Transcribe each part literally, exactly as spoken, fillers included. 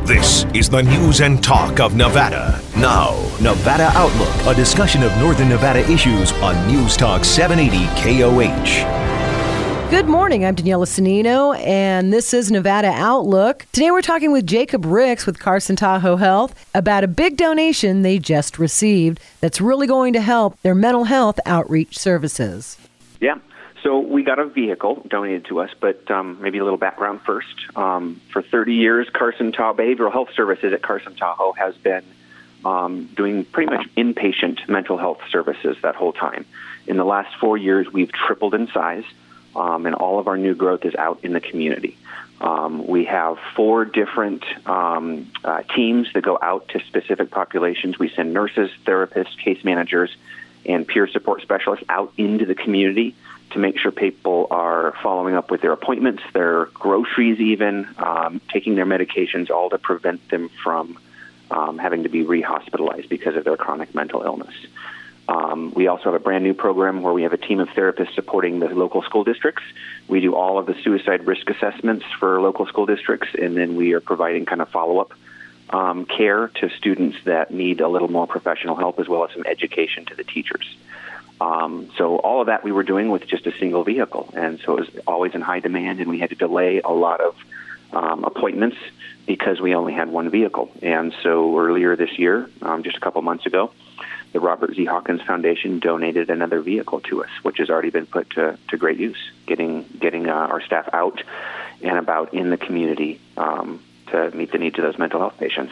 This is the news and talk of Nevada. Now, Nevada Outlook, a discussion of Northern Nevada issues on News Talk seven eighty K O H. Good morning, I'm Daniela Cennino, and this is Nevada Outlook. Today we're talking with Jacob Ricks with Carson Tahoe Health about a big donation they just received that's really going to help their mental health outreach services. Yeah. So we got a vehicle donated to us, but um, maybe a little background first. Um, for thirty years, Carson Tahoe Behavioral Health Services at Carson Tahoe has been um, doing pretty much inpatient mental health services that whole time. In the last four years, we've tripled in size, um, and all of our new growth is out in the community. Um, we have four different um, uh, teams that go out to specific populations. We send nurses, therapists, case managers, and peer support specialists out into the community to make sure people are following up with their appointments, their groceries even, um, taking their medications, all to prevent them from um, having to be re-hospitalized because of their chronic mental illness. Um, we also have a brand new program where we have a team of therapists supporting the local school districts. We do all of the suicide risk assessments for local school districts, and then we are providing kind of follow-up um, care to students that need a little more professional help, as well as some education to the teachers. Um, so all of that we were doing with just a single vehicle, and so it was always in high demand, and we had to delay a lot of um, appointments because we only had one vehicle. And so earlier this year, um, just a couple months ago, the Robert Z. Hawkins Foundation donated another vehicle to us, which has already been put to, to great use, getting getting uh, our staff out and about in the community um, to meet the needs of those mental health patients.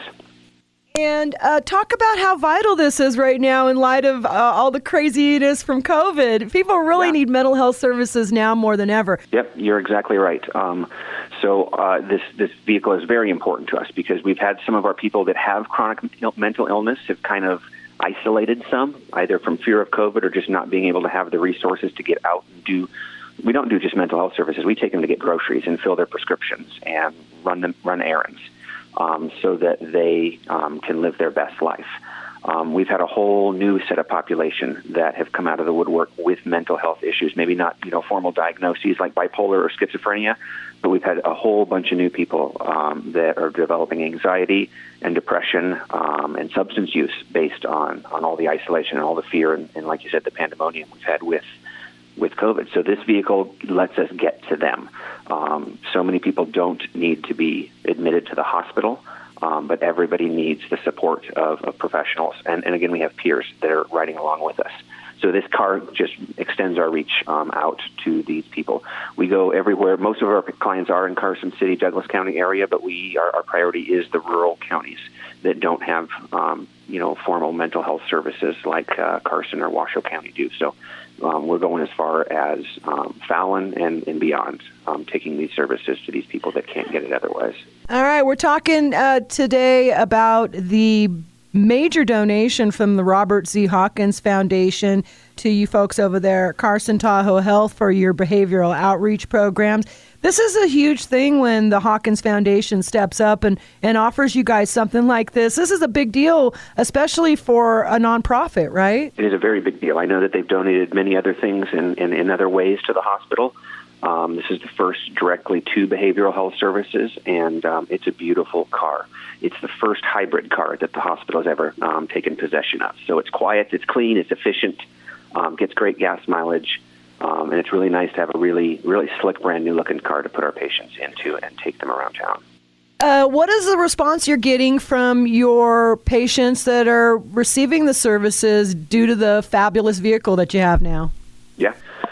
And uh, talk about how vital this is right now in light of uh, all the craziness from COVID. People really yeah. need mental health services now more than ever. Yep, you're exactly right. Um, so uh, this this vehicle is very important to us because we've had some of our people that have chronic mental illness have kind of isolated some, either from fear of COVID or just not being able to have the resources to get out and do. We don't do just mental health services. We take them to get groceries and fill their prescriptions and run them run errands. Um, so that they um, can live their best life. Um, we've had a whole new set of population that have come out of the woodwork with mental health issues, maybe not, you know, formal diagnoses like bipolar or schizophrenia, but we've had a whole bunch of new people um, that are developing anxiety and depression um, and substance use based on, on all the isolation and all the fear and, and, like you said, the pandemonium we've had with with COVID. So this vehicle lets us get to them. Um, so many people don't need to be admitted to the hospital, um, but everybody needs the support of, of professionals. And, and again, we have peers that are riding along with us. So this car just extends our reach um, out to these people. We go everywhere. Most of our clients are in Carson City, Douglas County area, but we our, our priority is the rural counties that don't have, um, you know, formal mental health services like uh, Carson or Washoe County do. So um, we're going as far as um, Fallon and, and beyond, um, taking these services to these people that can't get it otherwise. All right, we're talking uh, today about the major donation from the Robert Z. Hawkins Foundation to you folks over there at Carson Tahoe Health for your behavioral outreach programs. This is a huge thing when the Hawkins Foundation steps up and, and offers you guys something like this. This is a big deal, especially for a nonprofit, right? It is a very big deal. I know that they've donated many other things in, in, in other ways to the hospital. Um, this is the first directly to behavioral health services, and um, it's a beautiful car. It's the first hybrid car that the hospital has ever um, taken possession of. So it's quiet, it's clean, it's efficient, um, gets great gas mileage, um, and it's really nice to have a really, really slick, brand new looking car to put our patients into and take them around town. Uh, what is the response you're getting from your patients that are receiving the services due to the fabulous vehicle that you have now? Yeah.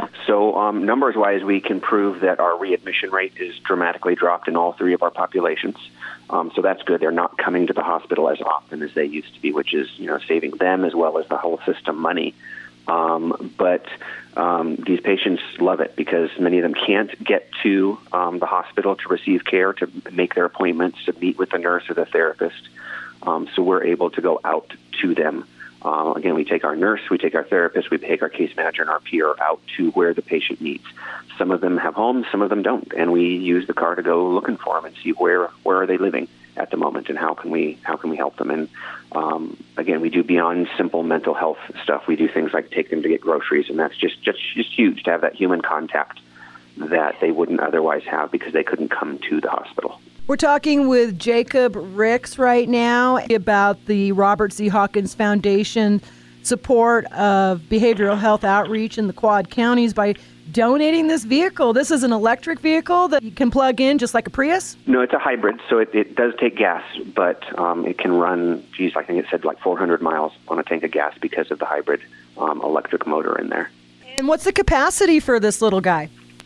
So um, numbers-wise, we can prove that our readmission rate is dramatically dropped in all three of our populations. Um, so that's good. They're not coming to the hospital as often as they used to be, which is, you know, saving them as well as the whole system money. Um, but um, these patients love it because many of them can't get to um, the hospital to receive care, to make their appointments, to meet with the nurse or the therapist. Um, so we're able to go out to them. Uh, again, we take our nurse, we take our therapist, we take our case manager and our peer out to where the patient needs. Some of them have homes, some of them don't, and we use the car to go looking for them and see where where are they living at the moment and how can we how can we help them. And um, again, we do beyond simple mental health stuff. We do things like take them to get groceries, and that's just just just huge to have that human contact that they wouldn't otherwise have because they couldn't come to the hospital. We're talking with Jacob Ricks right now about the Robert Z. Hawkins Foundation support of behavioral health outreach in the Quad Counties by donating this vehicle. This is an electric vehicle that you can plug in just like a Prius? No, it's a hybrid, so it, it does take gas, but um, it can run, geez, I think it said like four hundred miles on a tank of gas because of the hybrid um, electric motor in there. And what's the capacity for this little guy?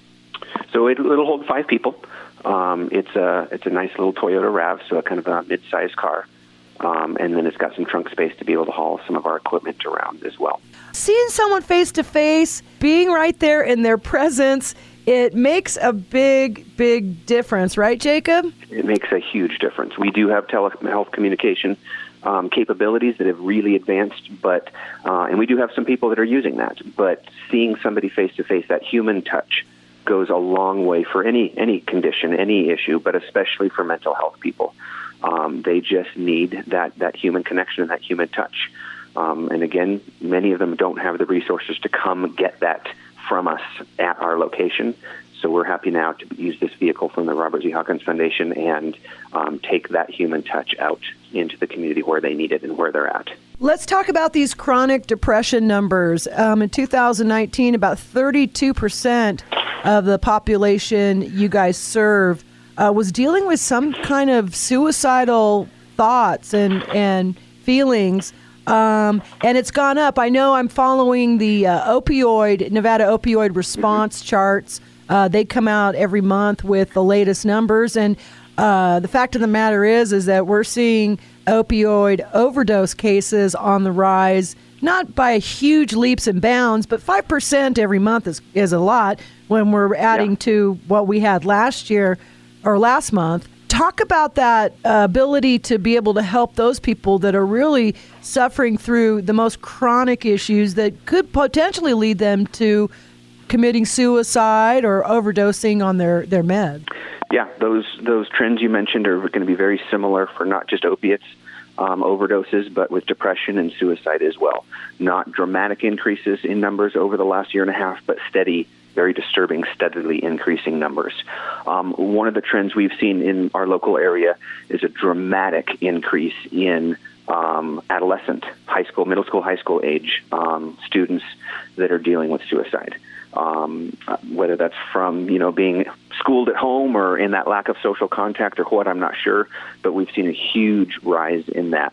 So it, it'll hold five people. Um, it's a it's a nice little Toyota RAV, so a kind of a mid-sized car. Um, and then it's got some trunk space to be able to haul some of our equipment around as well. Seeing someone face-to-face, being right there in their presence, it makes a big, big difference, right, Jacob? It makes a huge difference. We do have telehealth communication um, capabilities that have really advanced, but uh, and we do have some people that are using that. But seeing somebody face-to-face, that human touch, goes a long way for any any condition, any issue, but especially for mental health people. Um, they just need that, that human connection and that human touch. Um, and again, many of them don't have the resources to come get that from us at our location. So we're happy now to use this vehicle from the Robert Z. Hawkins Foundation and um, take that human touch out into the community where they need it and where they're at. Let's talk about these chronic depression numbers. Um, in two thousand nineteen, about thirty-two percent of the population you guys serve uh, was dealing with some kind of suicidal thoughts and, and feelings. Um, and it's gone up. I know I'm following the uh, opioid, Nevada opioid response mm-hmm. charts. Uh, they come out every month with the latest numbers. And uh, the fact of the matter is, is that we're seeing opioid overdose cases on the rise, not by huge leaps and bounds, but five percent every month is, is a lot when we're adding yeah. to what we had last year or last month. Talk about that uh, ability to be able to help those people that are really suffering through the most chronic issues that could potentially lead them to committing suicide or overdosing on their, their med. Yeah, those those trends you mentioned are going to be very similar for not just opiates, um, overdoses, but with depression and suicide as well. Not dramatic increases in numbers over the last year and a half, but steady, very disturbing, steadily increasing numbers. Um, one of the trends we've seen in our local area is a dramatic increase in um, adolescent, high school, middle school, high school age um, students that are dealing with suicide. Um, whether that's from, you know, being schooled at home or in that lack of social contact or what, I'm not sure, but we've seen a huge rise in that.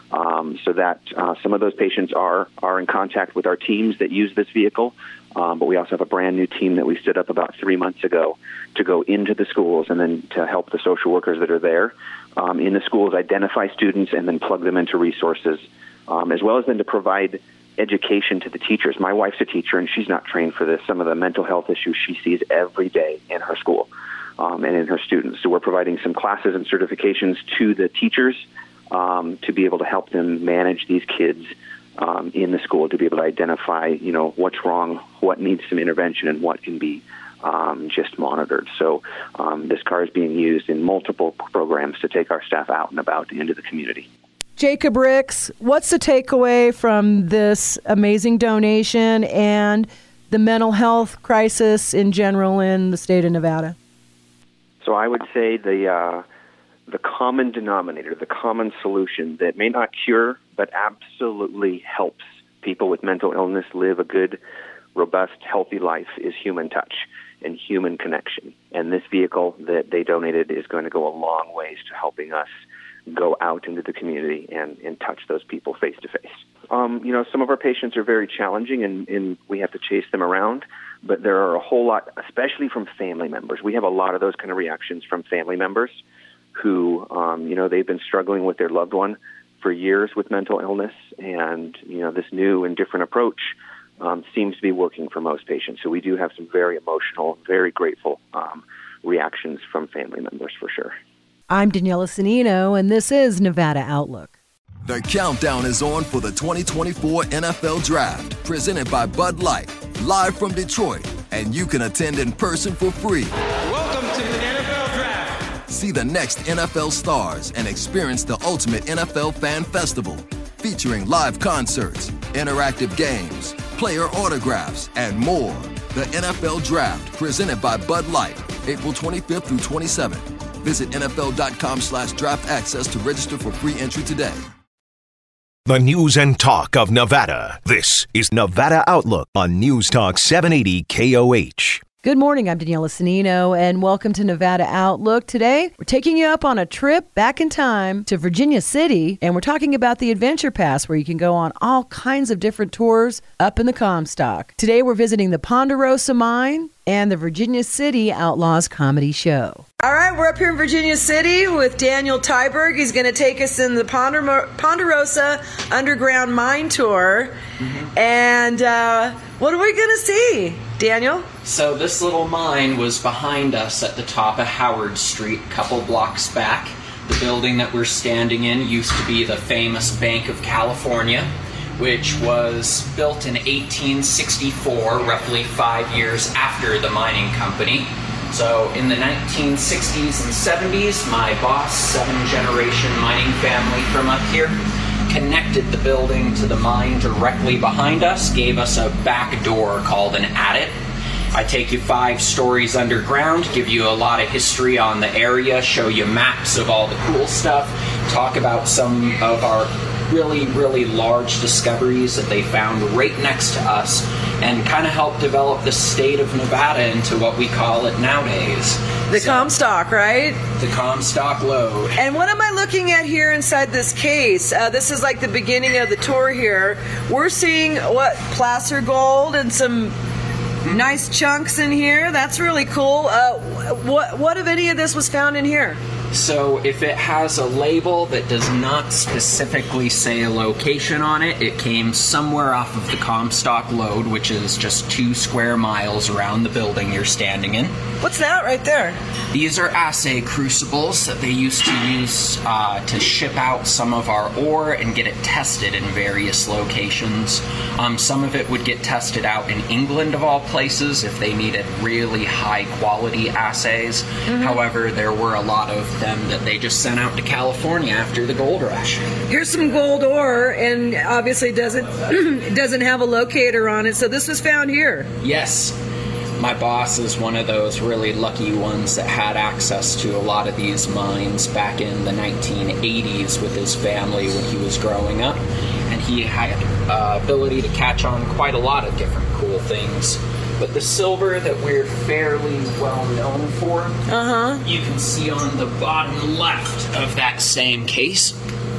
Um, so that uh, some of those patients are, are in contact with our teams that use this vehicle, um, but we also have a brand new team that we stood up about three months ago to go into the schools and then to help the social workers that are there um, in the schools identify students and then plug them into resources, um, as well as then to provide education to the teachers. My wife's a teacher, and she's not trained for this. Some of the mental health issues she sees every day in her school um, and in her students. So we're providing some classes and certifications to the teachers um, to be able to help them manage these kids um, in the school, to be able to identify, you know, what's wrong, what needs some intervention, and what can be um, just monitored. So um, this car is being used in multiple programs to take our staff out and about into the community. Jacob Ricks, what's the takeaway from this amazing donation and the mental health crisis in general in the state of Nevada? So I would say the uh, the common denominator, the common solution that may not cure but absolutely helps people with mental illness live a good, robust, healthy life is human touch and human connection. And this vehicle that they donated is going to go a long ways to helping us go out into the community and, and touch those people face to face. Um, you know, some of our patients are very challenging and, and we have to chase them around, but there are a whole lot, especially from family members. We have a lot of those kind of reactions from family members who, um, you know, they've been struggling with their loved one for years with mental illness, and, you know, this new and different approach um, seems to be working for most patients. So we do have some very emotional, very grateful um, reactions from family members for sure. I'm Daniela Sanino, and this is Nevada Outlook. The countdown is on for the twenty twenty-four N F L Draft, presented by Bud Light, live from Detroit, and you can attend in person for free. Welcome to the N F L Draft. See the next N F L stars and experience the ultimate N F L fan festival, featuring live concerts, interactive games, player autographs, and more. The N F L Draft, presented by Bud Light, April twenty-fifth through twenty-seventh. Visit nfl.com slash draft access to register for free entry today. The news and talk of Nevada. This is Nevada Outlook on News Talk seven eighty K O H. Good morning, I'm Daniela Cennino, and welcome to Nevada Outlook. Today, we're taking you up on a trip back in time to Virginia City, and we're talking about the Adventure Pass, where you can go on all kinds of different tours up in the Comstock. Today, we're visiting the Ponderosa Mine and the Virginia City Outlaws Comedy Show. All right, we're up here in Virginia City with Daniel Tyberg. He's going to take us in the Ponder- Ponderosa Underground Mine Tour. Mm-hmm. And uh, what are we going to see, Daniel? So this little mine was behind us at the top of Howard Street, a couple blocks back. The building that we're standing in used to be the famous Bank of California, which was built in eighteen sixty-four, roughly five years after the mining company. So in the nineteen sixties and seventies, my boss, seven-generation mining family from up here, connected the building to the mine directly behind us, gave us a back door called an adit. I take you five stories underground, give you a lot of history on the area, show you maps of all the cool stuff, talk about some of our really, really large discoveries that they found right next to us, and kind of help develop the state of Nevada into what we call it nowadays. The so, Comstock, right? The Comstock lode. And what am I looking at here inside this case? Uh, this is like the beginning of the tour here. We're seeing, what, placer gold and some mm-hmm. nice chunks in here. That's really cool. Uh, what, what, if any of this, was found in here? So if it has a label that does not specifically say a location on it, it came somewhere off of the Comstock lode, which is just two square miles around the building you're standing in. What's that right there? These are assay crucibles that they used to use uh, to ship out some of our ore and get it tested in various locations. Um, some of it would get tested out in England, of all places, if they needed really high quality assays. Mm-hmm. However, there were a lot of them that they just sent out to California after the gold rush. Here's some gold ore, and obviously doesn't doesn't have a locator on it, so this was found here. Yes. My boss is one of those really lucky ones that had access to a lot of these mines back in the nineteen eighties with his family when he was growing up, and he had uh, ability to catch on quite a lot of different cool things. But the silver that we're fairly well known for, uh-huh. you can see on the bottom left of that same case.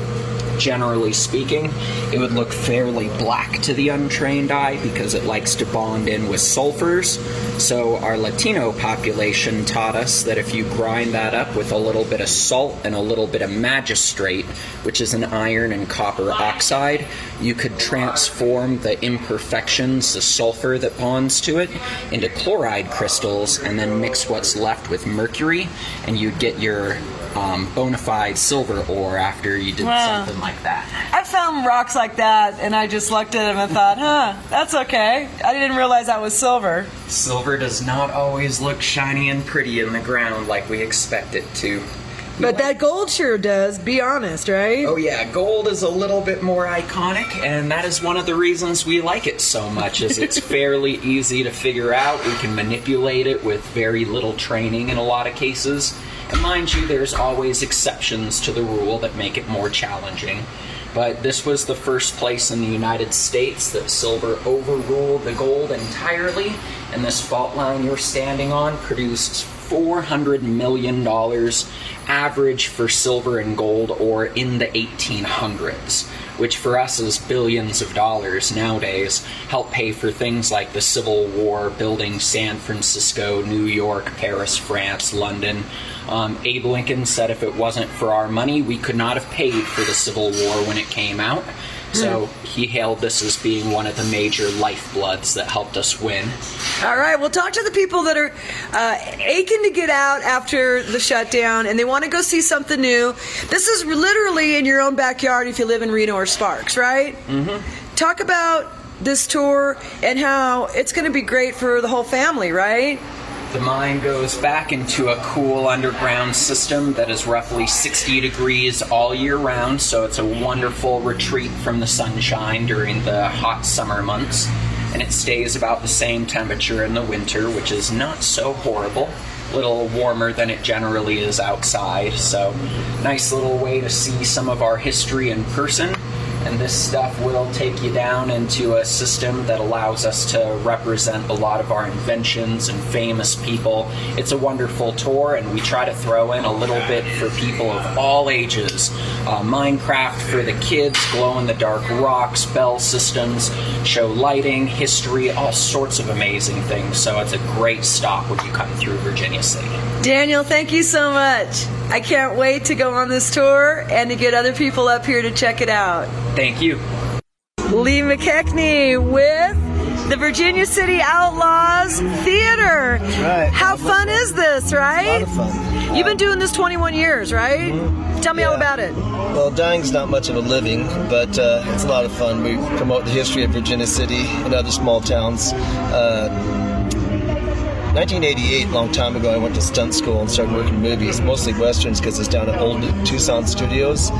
Generally speaking, it would look fairly black to the untrained eye because it likes to bond in with sulfurs. So our Latino population taught us that if you grind that up with a little bit of salt and a little bit of magistrate, which is an iron and copper oxide, you could transform the imperfections, the sulfur that bonds to it, into chloride crystals, and then mix what's left with mercury, and you'd get your Um, bona fide silver ore after you did wow. something like that. I found rocks like that, and I just looked at them and thought, huh, that's okay. I didn't realize that was silver. Silver does not always look shiny and pretty in the ground like we expect it to. But that gold sure does, be honest, right? Oh yeah, gold is a little bit more iconic, and that is one of the reasons we like it so much, is it's fairly easy to figure out. We can manipulate it with very little training in a lot of cases. And mind you, there's always exceptions to the rule that make it more challenging. But this was the first place in the United States that silver overruled the gold entirely, and this fault line you're standing on produced four hundred million dollars average for silver and gold ore in the eighteen hundreds, which for us is billions of dollars nowadays, help pay for things like the Civil War, building San Francisco, New York, Paris, France, London. Um, Abe Lincoln said if it wasn't for our money, we could not have paid for the Civil War when it came out. So he hailed this as being one of the major lifebloods that helped us win. All right, well, talk to the people that are uh, aching to get out after the shutdown, and they want to go see something new. This is literally in your own backyard if you live in Reno or Sparks, right? Mm-hmm. Talk about this tour and how it's going to be great for the whole family, right? The mine goes back into a cool underground system that is roughly sixty degrees all year round, so it's a wonderful retreat from the sunshine during the hot summer months. And it stays about the same temperature in the winter, which is not so horrible. a little warmer than it generally is outside. So nice little way to see some of our history in person. And this stuff will take you down into a system that allows us to represent a lot of our inventions and famous people. It's a wonderful tour, and we try to throw in a little bit for people of all ages. Uh, Minecraft for the kids, glow-in-the-dark rocks, bell systems, show lighting, history, all sorts of amazing things. So it's a great stop when you come through Virginia City. Daniel, thank you so much. I can't wait to go on this tour and to get other people up here to check it out. Thank you. Lee McKechnie with the Virginia City Outlaws Theater. That's right. How fun is this, right? A lot of fun. You've been doing this twenty-one years, right? Mm-hmm. Tell me yeah. all about it. Well, dying's not much of a living, but uh, it's a lot of fun. We promote the history of Virginia City and other small towns. Uh, nineteen eighty-eight, a long time ago, I went to stunt school and started working movies, mostly westerns because it's down at old Tucson Studios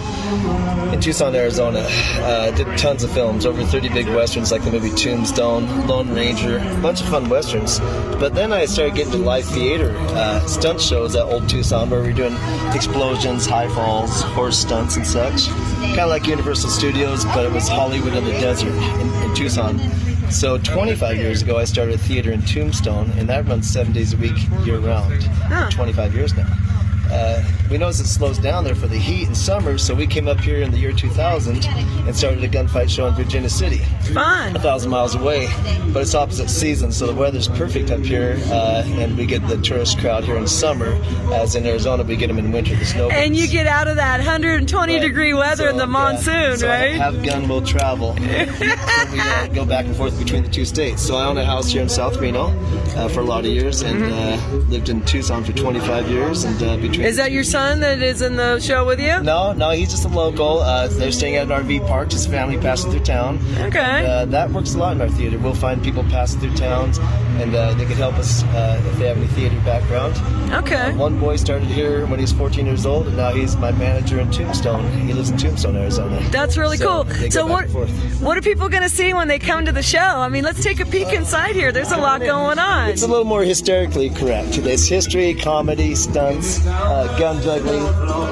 in Tucson, Arizona. Uh, did tons of films, over thirty big westerns like the movie Tombstone, Lone Ranger, a bunch of fun westerns. But then I started getting to live theater uh, stunt shows at old Tucson where we were doing explosions, high falls, horse stunts and such. Kind of like Universal Studios, but it was Hollywood in the desert in, in Tucson. So twenty-five years ago, I started a theater in Tombstone, and that runs seven days a week, year-round. Huh. twenty-five years now. Uh, we noticed it slows down there for the heat in summer, so we came up here in the year two thousand and started a gunfight show in Virginia City. Fun. A thousand miles away, but it's opposite season, so the weather's perfect up here, uh, and we get the tourist crowd here in summer, as in Arizona we get them in winter, the snow. And you get out of that one hundred twenty right. degree weather so, in the monsoon, yeah. so right? Have gun will travel. So we uh, go back and forth between the two states. So I own a house here in South Reno uh, for a lot of years, and mm-hmm. uh, lived in Tucson for twenty-five years. And uh, between is that your son that is in the show with you? No, no, he's just a local. Uh, they're staying at an R V park. His family passing through town. Okay. And, uh, that works a lot in our theater. We'll find people passing through towns, and uh, they can help us uh, if they have any theater background. Okay. Uh, one boy started here when he was fourteen years old, and now he's my manager in Tombstone. He lives in Tombstone, Arizona. That's really so cool. So what what are people going to see when they come to the show? I mean, let's take a peek uh, inside here. There's a lot going on. It's a little more hysterically correct. There's history, comedy, stunts, uh, gun juggling,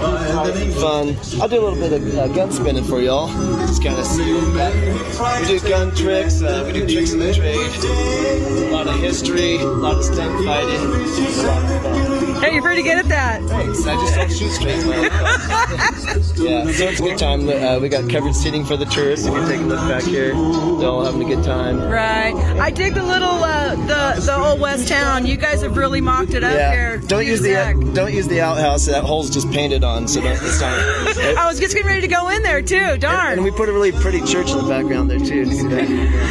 fun. I'll do a little bit of uh, gun spinning for y'all. Just kind of see that. We do gun tricks. Uh, we do tricks in the trade. A lot of history, a lot of stunt fighting. It's a lot of fun. Hey, you're pretty good at that. Thanks. I just don't shoot straight. Yeah, so it's a good time. Uh, we got covered seating for the tourists. If you take a look back here, they're all having a good time. Right. I dig the little uh, the the old West Town. You guys have really mocked it up yeah. here. Don't use the uh, don't use the outhouse. That hole's just painted on, so don't. It's not. It, I was just getting ready to go in there too. Darn. And, and we put a really pretty church in the background there too. See that?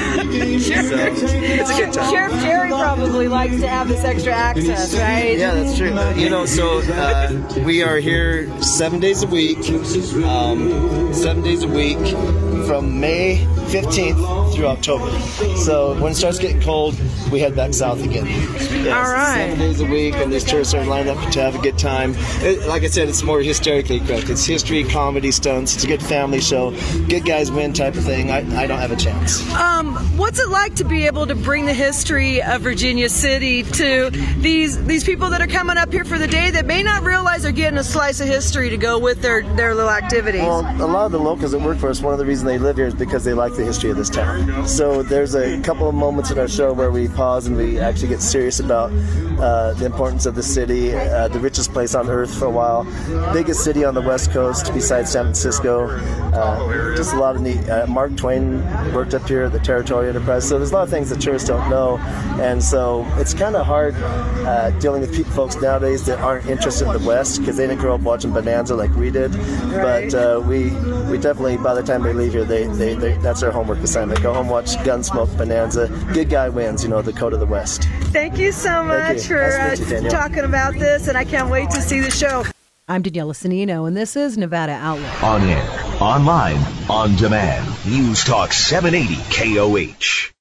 So, it's a good time. Sheriff Jerry probably likes to have this extra access, right? Yeah, that's true. You know, so uh, we are here seven days a week. Um, seven days a week from May fifteenth through October. So when it starts getting cold, we head back south again. Yeah, all right. Seven days a week, and these tourists are lined up to have a good time. It, like I said, it's more hysterically correct. It's history, comedy, stunts. It's a good family show. Good guys win type of thing. I, I don't have a chance. Um, what's it like to be able to bring the history of Virginia City to these these people that are coming up here for the day that may not realize they're getting a slice of history to go with their, their little activities? Well, a lot of the locals that work for us, one of the reasons they live here is because they like the history of this town. So there's a couple of moments in our show where we pause and we actually get serious about uh, the importance of the city, uh, the richest place on earth for a while, biggest city on the West Coast besides San Francisco. Uh, just a lot of neat. Uh, Mark Twain worked up here at the Territorial Enterprise, so there's a lot of things that tourists don't know, and so it's kind of hard uh, dealing with people, folks nowadays that aren't interested in the West because they didn't grow up watching Bonanza like we did. Right. But uh, we we definitely, by the time they leave here, they, they, they that's their homework assignment. Go home, watch Gunsmoke, Bonanza. Good guy wins, you know, the code of the West. Thank you so much you. for Nice uh, you, talking about this, and I can't wait to see the show. I'm Daniela Sanino, and this is Nevada Outlook. On air, online, on demand. News Talk seven eighty K O H.